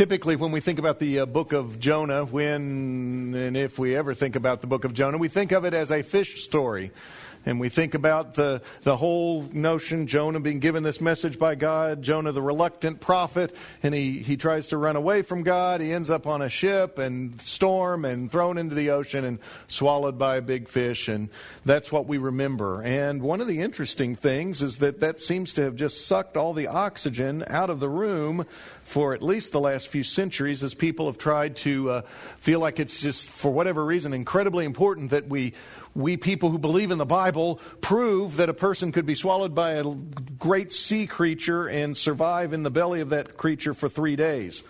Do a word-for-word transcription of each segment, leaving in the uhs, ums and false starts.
Typically, when we think about the uh, book of Jonah, when and if we ever think about the book of Jonah, we think of it as a fish story. And we think about the, the whole notion, Jonah being given this message by God, Jonah the reluctant prophet, and he, he tries to run away from God. He ends up on a ship and storm and thrown into the ocean and swallowed by a big fish. And that's what we remember. And one of the interesting things is that that seems to have just sucked all the oxygen out of the room for at least the last few centuries, as people have tried to uh, feel like it's just, for whatever reason, incredibly important that we we people who believe in the Bible prove that a person could be swallowed by a great sea creature and survive in the belly of that creature for three days.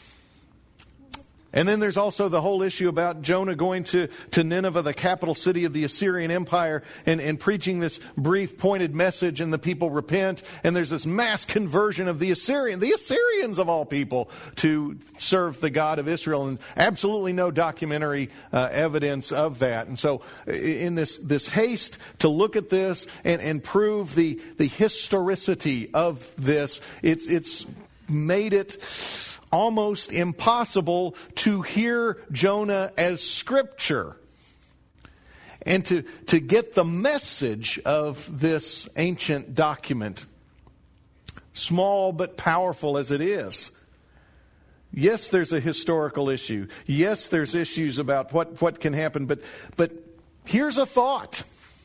And then there's also the whole issue about Jonah going to, to Nineveh, the capital city of the Assyrian Empire, and, and preaching this brief, pointed message, and the people repent. And there's this mass conversion of the Assyrian, the Assyrians of all people, to serve the God of Israel. And absolutely no documentary uh, evidence of that. And so in this, this haste to look at this and, and prove the, the historicity of this, it's, it's made it almost impossible to hear Jonah as Scripture and to, to get the message of this ancient document, small but powerful as it is. Yes, there's a historical issue. Yes, there's issues about what, what can happen, but, but here's a thought.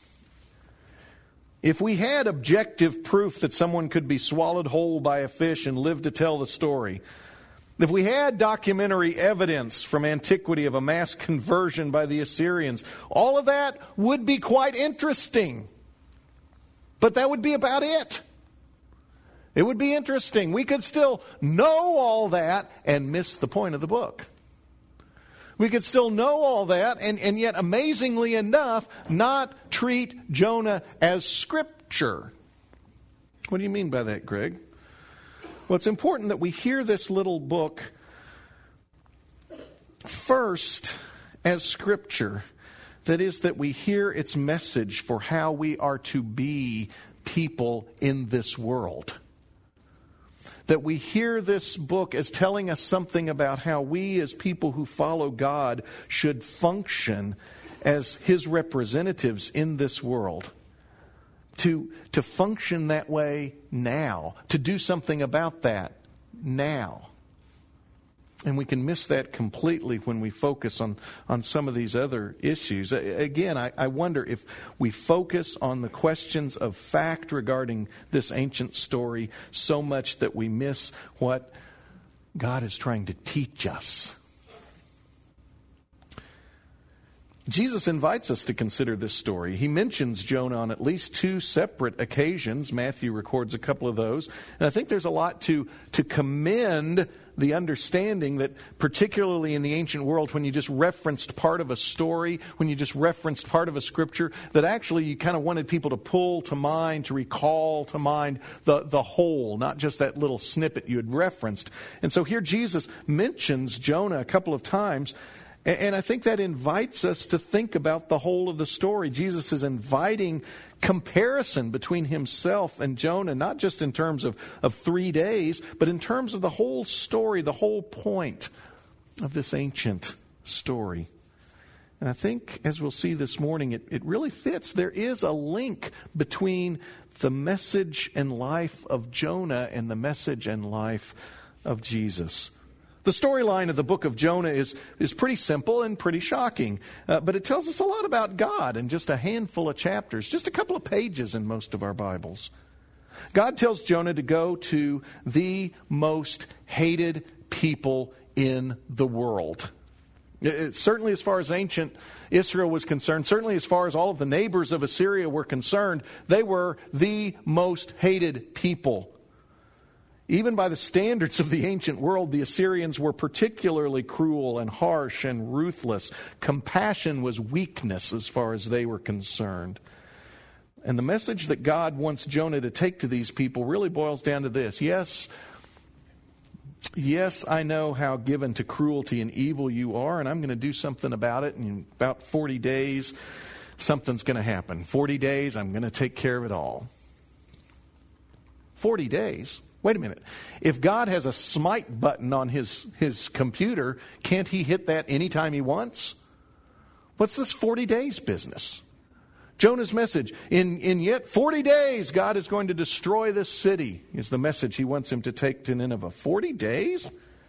If we had objective proof that someone could be swallowed whole by a fish and live to tell the story, if we had documentary evidence from antiquity of a mass conversion by the Assyrians, all of that would be quite interesting. But that would be about it. It would be interesting. We could still know all that and miss the point of the book. We could still know all that and, and yet, amazingly enough, not treat Jonah as Scripture. What do you mean by that, Greg? Well, it's important that we hear this little book first as Scripture. That is, that we hear its message for how we are to be people in this world. That we hear this book as telling us something about how we as people who follow God should function as His representatives in this world. To, to function that way now. To do something about that now. And we can miss that completely when we focus on, on some of these other issues. Again, I, I wonder if we focus on the questions of fact regarding this ancient story so much that we miss what God is trying to teach us. Jesus invites us to consider this story. He mentions Jonah on at least two separate occasions. Matthew records a couple of those. And I think there's a lot to, to commend the understanding that, particularly in the ancient world, when you just referenced part of a story, when you just referenced part of a scripture, that actually you kind of wanted people to pull to mind, to recall to mind the, the whole, not just that little snippet you had referenced. And so here Jesus mentions Jonah a couple of times. And I think that invites us to think about the whole of the story. Jesus is inviting comparison between himself and Jonah, not just in terms of, of three days, but in terms of the whole story, the whole point of this ancient story. And I think, as we'll see this morning, it, it really fits. There is a link between the message and life of Jonah and the message and life of Jesus. The storyline of the book of Jonah is, is pretty simple and pretty shocking. Uh, but it tells us a lot about God in just a handful of chapters, just a couple of pages in most of our Bibles. God tells Jonah to go to the most hated people in the world. It, certainly as far as ancient Israel was concerned, certainly as far as all of the neighbors of Assyria were concerned, they were the most hated people. Even by the standards of the ancient world, the Assyrians were particularly cruel and harsh and ruthless. Compassion was weakness as far as they were concerned. And the message that God wants Jonah to take to these people really boils down to this. Yes, yes, I know how given to cruelty and evil you are, and I'm going to do something about it. And in about forty days, something's going to happen. forty days, I'm going to take care of it all. forty days? Wait a minute. If God has a smite button on his, his computer, can't he hit that anytime he wants? What's this forty days business? Jonah's message, in, in yet forty days, God is going to destroy this city, is the message he wants him to take to Nineveh. forty days?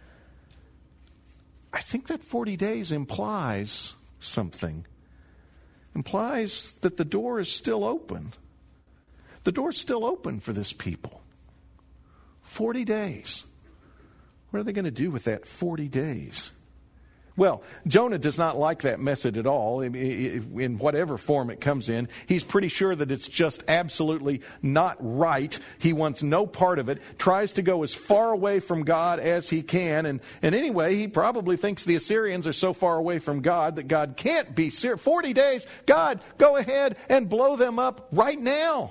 I think that forty days implies something. Implies that the door is still open. The door's still open for this people. forty days. What are they going to do with that forty days? Well, Jonah does not like that message at all, in whatever form it comes in. He's pretty sure that it's just absolutely not right. He wants no part of it, tries to go as far away from God as he can. And, and anyway, he probably thinks the Assyrians are so far away from God that God can't be serious. forty days, God, go ahead and blow them up right now.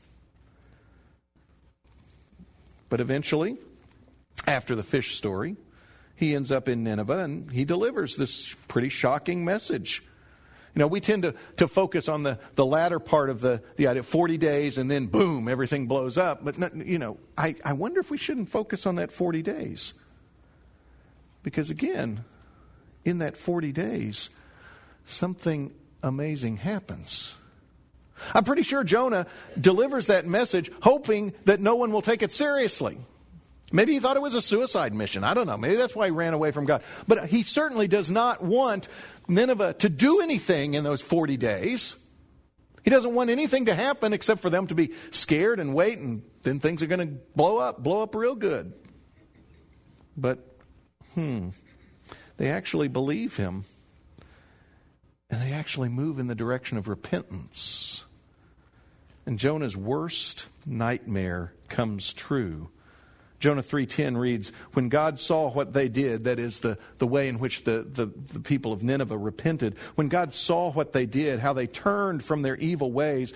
But eventually, after the fish story, he ends up in Nineveh and he delivers this pretty shocking message. You know, we tend to, to focus on the, the latter part of the, the idea, forty days and then boom, everything blows up. But, not, you know, I, I wonder if we shouldn't focus on that forty days. Because again, in that forty days, something amazing happens. I'm pretty sure Jonah delivers that message hoping that no one will take it seriously. Maybe he thought it was a suicide mission. I don't know. Maybe that's why he ran away from God. But he certainly does not want Nineveh to do anything in those forty days. He doesn't want anything to happen except for them to be scared and wait, and then things are going to blow up, blow up real good. But, hmm, they actually believe him. And they actually move in the direction of repentance. And Jonah's worst nightmare comes true. Jonah three ten reads, when God saw what they did, that is the, the way in which the, the, the people of Nineveh repented, when God saw what they did, how they turned from their evil ways,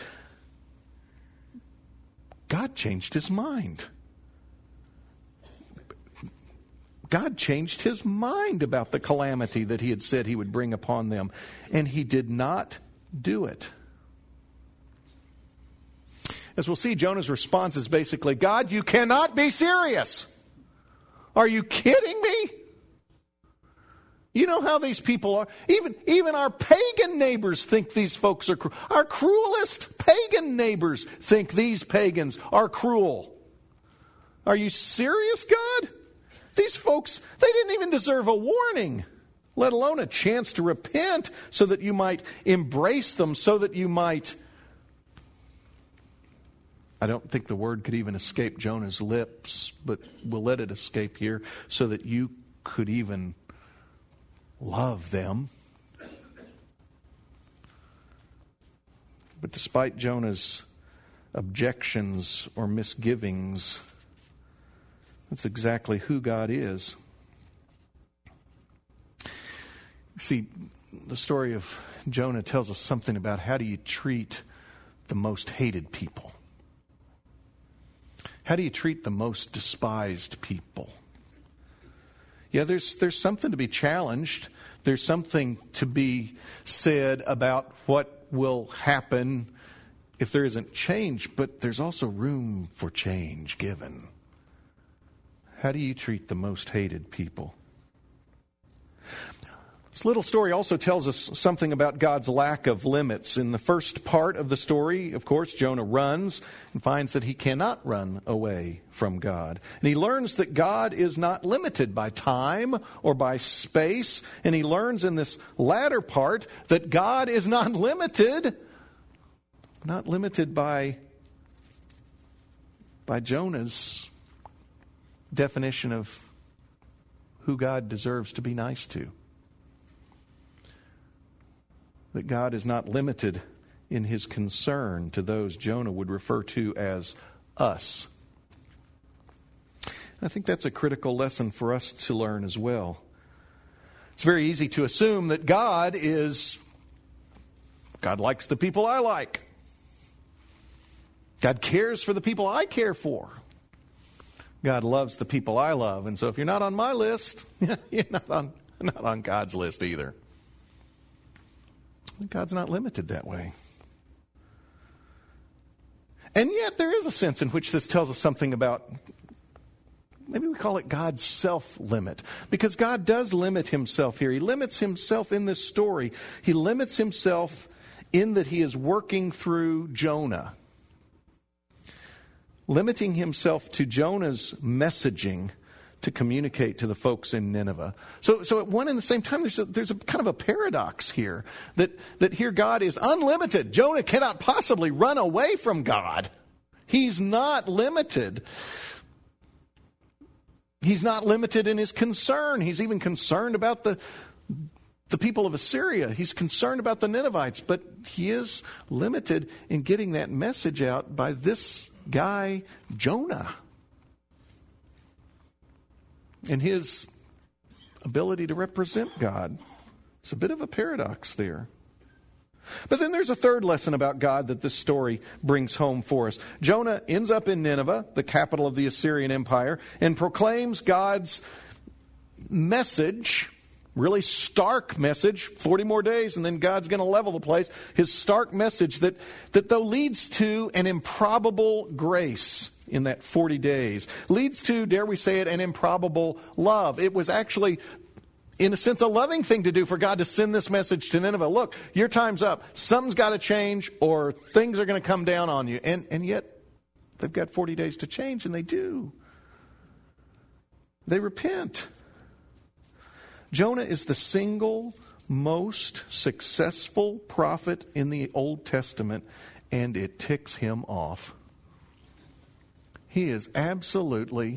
God changed his mind. God changed his mind about the calamity that he had said he would bring upon them. And he did not do it. As we'll see, Jonah's response is basically, God, you cannot be serious. Are you kidding me? You know how these people are. Even, even our pagan neighbors think these folks are cruel. Our cruelest pagan neighbors think these pagans are cruel. Are you serious, God? These folks, they didn't even deserve a warning, let alone a chance to repent so that you might embrace them, so that you might... I don't think the word could even escape Jonah's lips, but we'll let it escape here, so that you could even love them. But despite Jonah's objections or misgivings, that's exactly who God is. See, the story of Jonah tells us something about how do you treat the most hated people. How do you treat the most despised people? Yeah, there's there's something to be challenged. There's something to be said about what will happen if there isn't change, but there's also room for change given. How do you treat the most hated people? This little story also tells us something about God's lack of limits. In the first part of the story, of course, Jonah runs and finds that he cannot run away from God. And he learns that God is not limited by time or by space. And he learns in this latter part that God is not limited, not limited by, by Jonah's definition of who God deserves to be nice to. That God is not limited in his concern to those Jonah would refer to as us. I think that's a critical lesson for us to learn as well. It's very easy to assume that God is, God likes the people I like. God cares for the people I care for. God loves the people I love. And so if you're not on my list, you're not on, not on God's list either. God's not limited that way. And yet there is a sense in which this tells us something about maybe we call it God's self-limit, because God does limit himself here. He limits himself in this story. He limits himself in that he is working through Jonah. Limiting himself to Jonah's messaging to communicate to the folks in Nineveh. So, so at one and the same time, there's a, there's a kind of a paradox here, that, that here God is unlimited. Jonah cannot possibly run away from God. He's not limited. He's not limited in his concern. He's even concerned about the, the people of Assyria. He's concerned about the Ninevites, but he is limited in getting that message out by this guy, Jonah. And his ability to represent God. It's a bit of a paradox there. But then there's a third lesson about God that this story brings home for us. Jonah ends up in Nineveh, the capital of the Assyrian Empire, and proclaims God's message, really stark message, forty more days and then God's going to level the place. His stark message that, that though leads to an improbable grace in that forty days, leads to, dare we say it, an improbable love. It was actually, in a sense, a loving thing to do for God to send this message to Nineveh. Look, your time's up. Something's got to change or things are going to come down on you. And, and yet, they've got forty days to change, and they do. They repent. Jonah is the single most successful prophet in the Old Testament, and it ticks him off. He is absolutely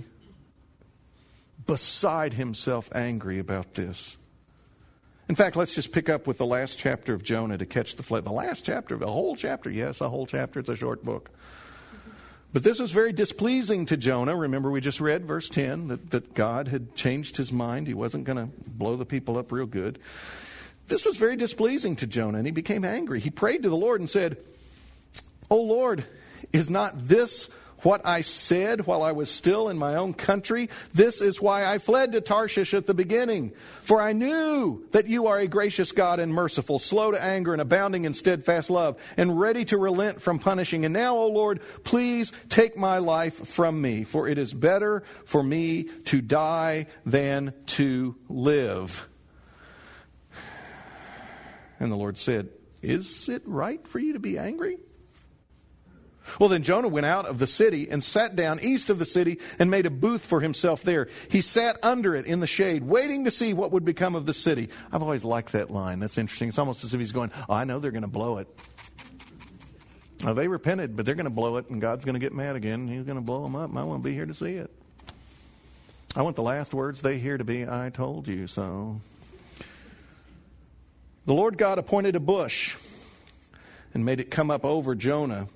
beside himself angry about this. In fact, let's just pick up with the last chapter of Jonah to catch the flood. The last chapter of the whole chapter. Yes, a whole chapter. It's a short book. But this was very displeasing to Jonah. Remember, we just read verse ten, that, that God had changed his mind. He wasn't going to blow the people up real good. This was very displeasing to Jonah, and he became angry. He prayed to the Lord and said, "O Lord, is not this what I said while I was still in my own country? This is why I fled to Tarshish at the beginning. For I knew that you are a gracious God and merciful, slow to anger and abounding in steadfast love, and ready to relent from punishing. And now, O Lord, please take my life from me, for it is better for me to die than to live." And the Lord said, "Is it right for you to be angry?" Well, then Jonah went out of the city and sat down east of the city and made a booth for himself there. He sat under it in the shade, waiting to see what would become of the city. I've always liked that line. That's interesting. It's almost as if he's going, oh, I know they're going to blow it. Now, they repented, but they're going to blow it, and God's going to get mad again. He's going to blow them up, and I want to be here to see it. I want the last words they hear to be, "I told you so." The Lord God appointed a bush and made it come up over Jonah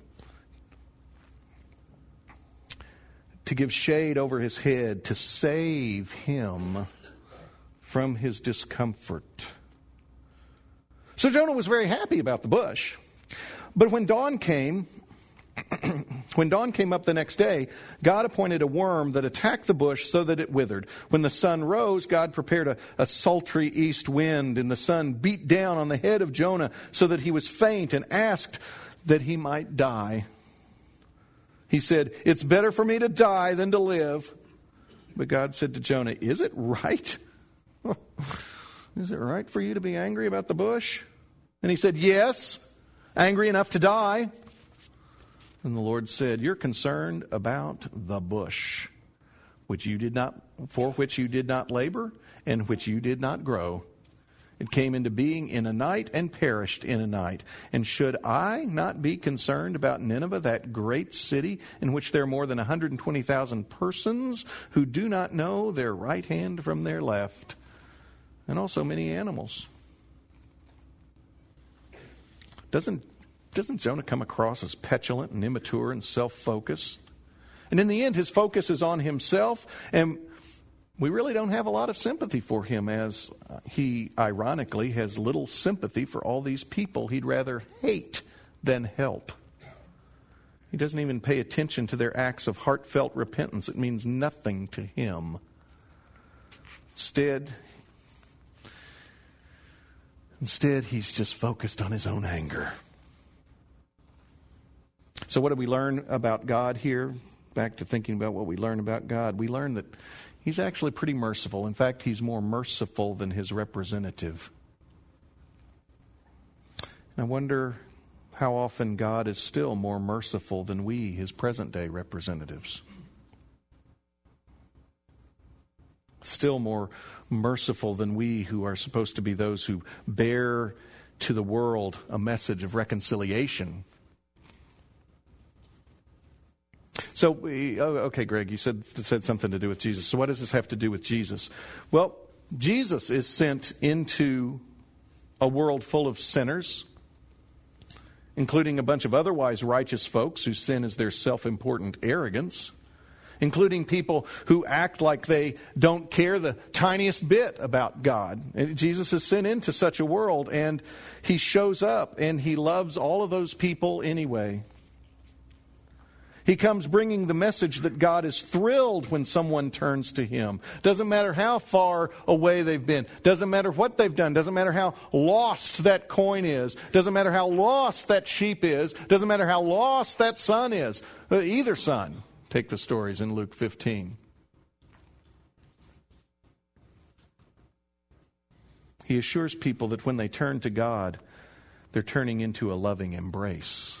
to give shade over his head, to save him from his discomfort. So Jonah was very happy about the bush. But when dawn came, when dawn came up the next day, God appointed a worm that attacked the bush so that it withered. When the sun rose, God prepared a, a sultry east wind, and the sun beat down on the head of Jonah so that he was faint and asked that he might die. He said, "It's better for me to die than to live." But God said to Jonah, "Is it right? Is it right for you to be angry about the bush?" And he said, "Yes, angry enough to die." And the Lord said, "You're concerned about the bush, which you did not, for which you did not labor, and which you did not grow. It came into being in a night and perished in a night. And should I not be concerned about Nineveh, that great city in which there are more than one hundred twenty thousand persons who do not know their right hand from their left, and also many animals?" Doesn't, doesn't Jonah come across as petulant and immature and self-focused? And in the end, his focus is on himself, and we really don't have a lot of sympathy for him, as he, ironically, has little sympathy for all these people he'd rather hate than help. He doesn't even pay attention to their acts of heartfelt repentance. It means nothing to him. Instead, instead, he's just focused on his own anger. So what do we learn about God here? back to thinking about what we learn about God, we learn that He's actually pretty merciful. In fact, He's more merciful than His representative. And I wonder how often God is still more merciful than we, His present-day representatives. Still more merciful than we who are supposed to be those who bear to the world a message of reconciliation. So, oh, okay, Greg, you said said something to do with Jesus. So what does this have to do with Jesus? Well, Jesus is sent into a world full of sinners, including a bunch of otherwise righteous folks whose sin is their self-important arrogance, including people who act like they don't care the tiniest bit about God. And Jesus is sent into such a world, and He shows up, and He loves all of those people anyway. He comes bringing the message that God is thrilled when someone turns to Him. Doesn't matter how far away they've been. Doesn't matter what they've done. Doesn't matter how lost that coin is. Doesn't matter how lost that sheep is. Doesn't matter how lost that son is. Either son. Take the stories in Luke fifteen. He assures people that when they turn to God, they're turning into a loving embrace.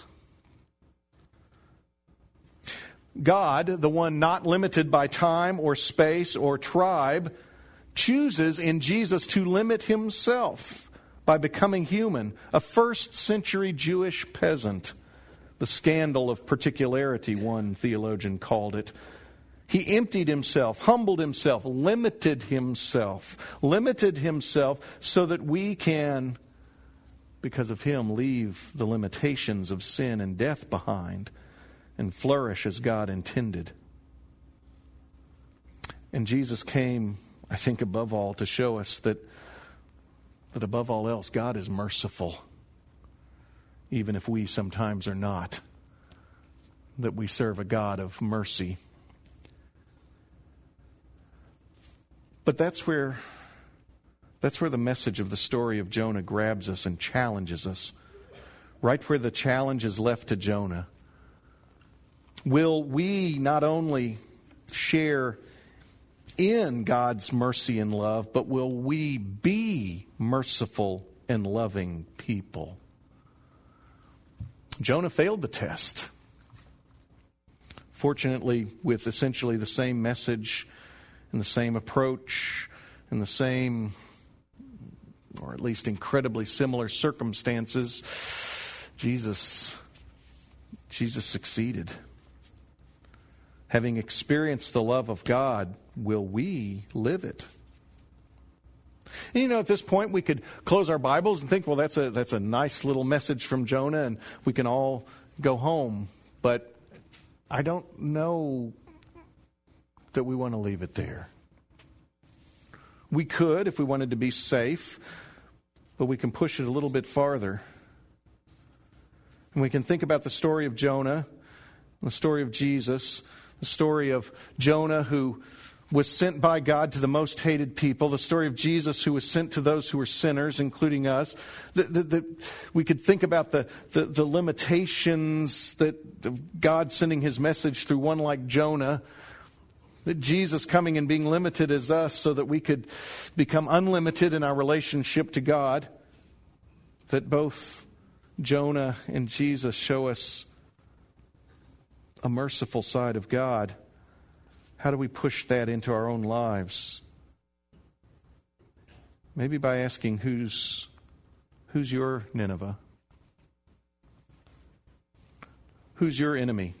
God, the one not limited by time or space or tribe, chooses in Jesus to limit Himself by becoming human, a first century Jewish peasant. The scandal of particularity, one theologian called it. He emptied Himself, humbled Himself, limited Himself, limited Himself so that we can, because of Him, leave the limitations of sin and death behind and flourish as God intended. And Jesus came, I think, above all, to show us that, that above all else, God is merciful, even if we sometimes are not, that we serve a God of mercy. But that's where, that's where the message of the story of Jonah grabs us and challenges us. Right where the challenge is left to Jonah. Will we not only share in God's mercy and love, but will we be merciful and loving people? Jonah failed the test. Fortunately, with essentially the same message and the same approach and the same, or at least incredibly similar circumstances, Jesus, Jesus succeeded. Having experienced the love of God, will we live it? And you know, at this point, we could close our Bibles and think, well, that's a that's a nice little message from Jonah, and we can all go home. But I don't know that we want to leave it there. We could, if we wanted to be safe, but we can push it a little bit farther. And we can think about the story of Jonah, the story of Jesus, the story of Jonah who was sent by God to the most hated people, the story of Jesus who was sent to those who were sinners, including us. The, the, the, we could think about the, the, the limitations that of God sending His message through one like Jonah, that Jesus coming and being limited as us so that we could become unlimited in our relationship to God, that both Jonah and Jesus show us a merciful side of God. How do we push that into our own lives? Maybe by asking, who's who's your Nineveh? Who's your enemy?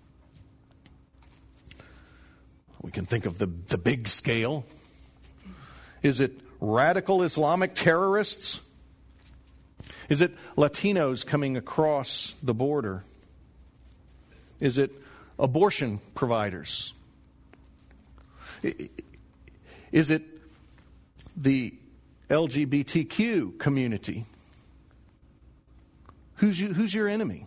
We can think of the, the big scale. Is it radical Islamic terrorists? Is it Latinos coming across the border? Is it abortion providers? Is it the L G B T Q community? Who's you, who's your enemy?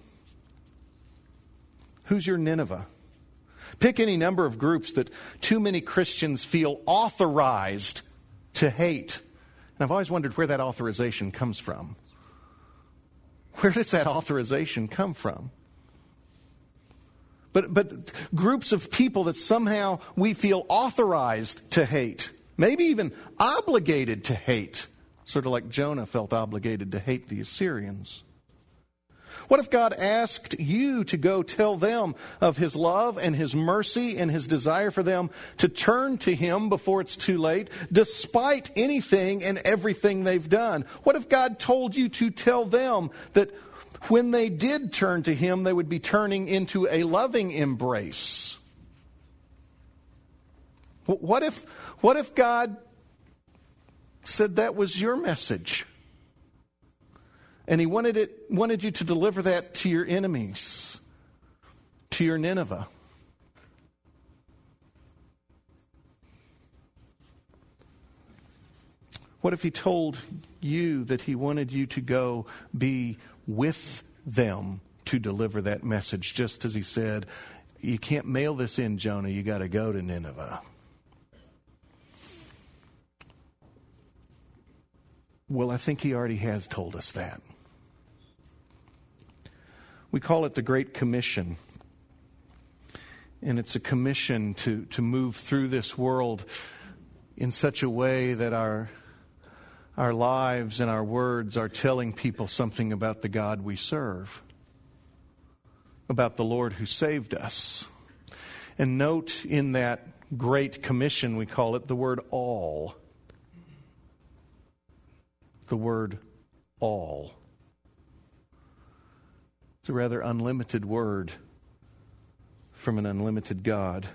Who's your Nineveh? Pick any number of groups that too many Christians feel authorized to hate. And I've always wondered where that authorization comes from. Where does that authorization come from? but, but groups of people that somehow we feel authorized to hate, maybe even obligated to hate, sort of like Jonah felt obligated to hate the Assyrians. What if God asked you to go tell them of His love and His mercy and His desire for them to turn to Him before it's too late, despite anything and everything they've done? What if God told you to tell them that when they did turn to Him, they would be turning into a loving embrace? What if, what if God said that was your message? And He wanted it, wanted you to deliver that to your enemies, to your Nineveh. What if He told you that He wanted you to go be with them to deliver that message, just as He said, you can't mail this in, Jonah, you got to go to Nineveh. Well, I think He already has told us that. We call it the Great Commission. And it's a commission to, to move through this world in such a way that our, our lives and our words are telling people something about the God we serve, about the Lord who saved us. And note in that Great Commission, we call it the word all. The word all. It's a rather unlimited word from an unlimited God.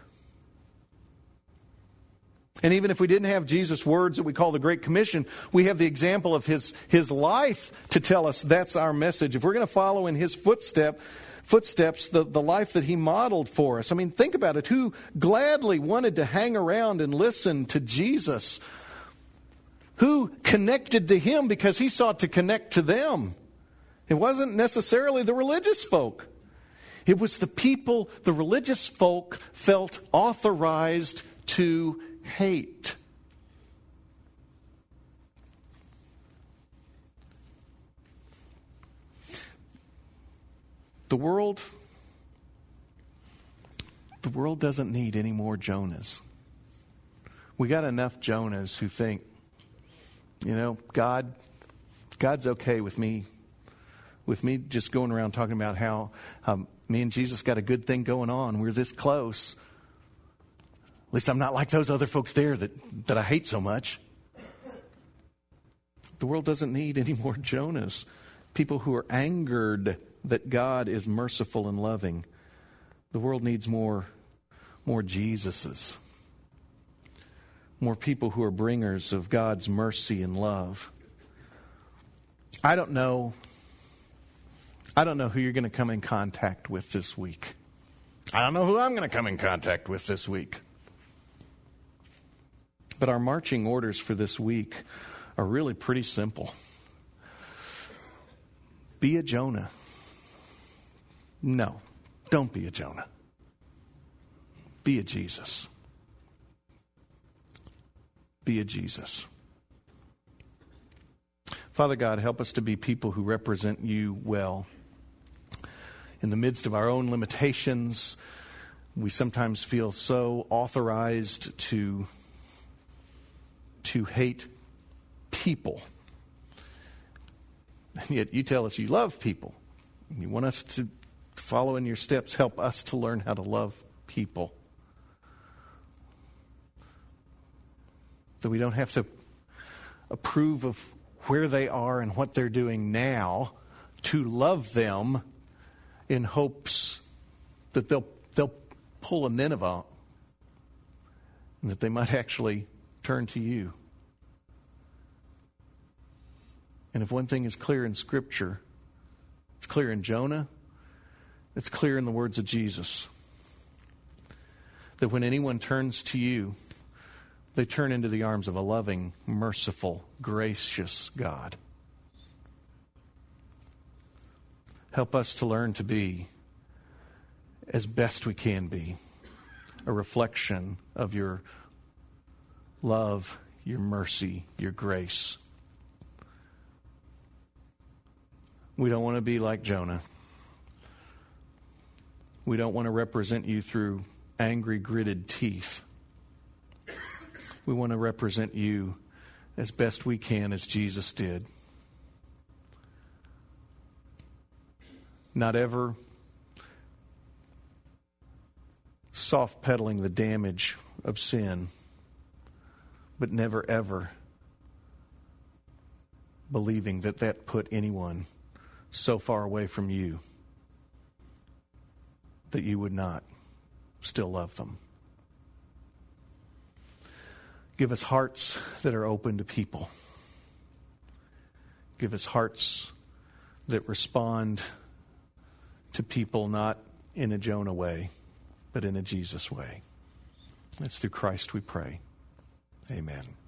And even if we didn't have Jesus' words that we call the Great Commission, we have the example of His, His life to tell us that's our message. If we're going to follow in His footstep, footsteps, the, the life that He modeled for us. I mean, think about it. Who gladly wanted to hang around and listen to Jesus? Who connected to Him because He sought to connect to them? It wasn't necessarily the religious folk. It was the people the religious folk felt authorized to hate. The world, the world doesn't need any more Jonahs. We got enough Jonahs who think, you know, God, God's okay with me, with me just going around talking about how um, me and Jesus got a good thing going on. We're this close. At least I'm not like those other folks there that, that I hate so much. The world doesn't need any more Jonahs. People who are angered that God is merciful and loving. The world needs more, more Jesuses. More people who are bringers of God's mercy and love. I don't know. I don't know who you're going to come in contact with this week. I don't know who I'm going to come in contact with this week. But our marching orders for this week are really pretty simple. Be a Jonah. No, don't be a Jonah. Be a Jesus. Be a Jesus. Father God, help us to be people who represent You well. In the midst of our own limitations, we sometimes feel so authorized to, to hate people. And yet You tell us You love people. You want us to follow in Your steps. Help us to learn how to love people. That we don't have to approve of where they are and what they're doing now to love them in hopes that they'll they'll pull a Nineveh and that they might actually turn to You. And if one thing is clear in Scripture, it's clear in Jonah, it's clear in the words of Jesus, that when anyone turns to You, they turn into the arms of a loving, merciful, gracious God. Help us to learn to be, as best we can be, a reflection of Your love, Your mercy, Your grace. We don't want to be like Jonah. We don't want to represent you through angry, gritted teeth. We want to represent you as best we can as Jesus did. Not ever soft pedaling the damage of sin, but never ever believing that that put anyone so far away from you that you would not still love them. Give us hearts that are open to people. Give us hearts that respond to people not in a Jonah way, but in a Jesus way. It's through Christ we pray. Amen.